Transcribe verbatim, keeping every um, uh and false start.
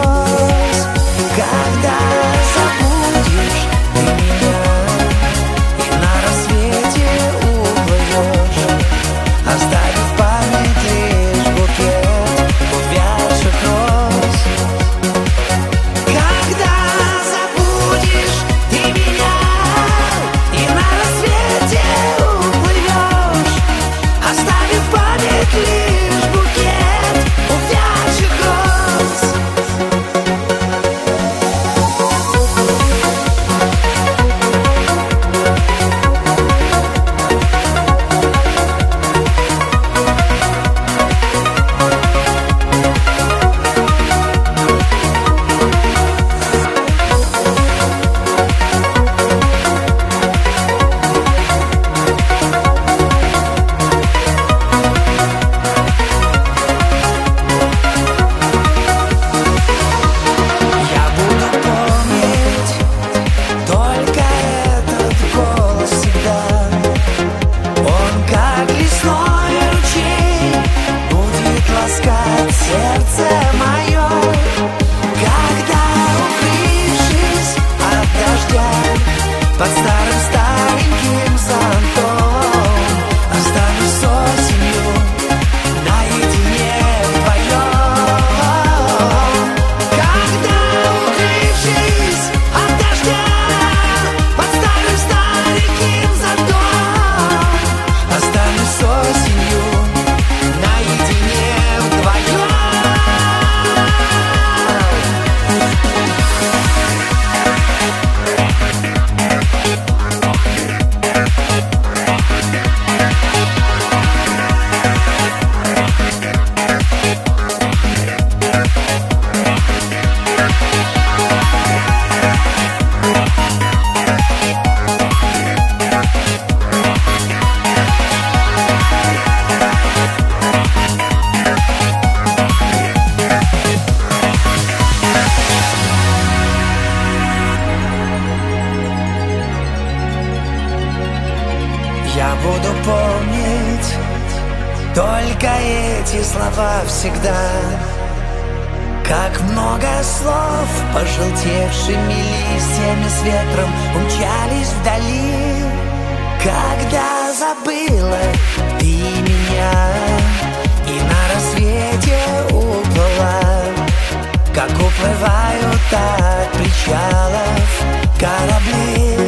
слез. Когда забудешь ты меня и на рассвете уплывешь, оставив в память лишь букет увядших роз. Когда забудешь ты меня и на рассвете уплывешь, оставив в память лишь букет увядших роз. Я буду помнить только этот голос всегда. Он, как лесной ручей, будет ласкать сердце мое. Когда, укрывшись от дождя под старым стареньким зонтом, останусь с осенью наедине вдвоем. Когда, укрывшись от дождя под старым стареньким зонтом, останусь с осенью наедине вдвоем. Я буду помнить только эти слова всегда. Как много слов, пожелтевшими листьями с ветром, умчались вдали. Когда забыла ты меня и на рассвете уплыла, как уплывают от причалов корабли.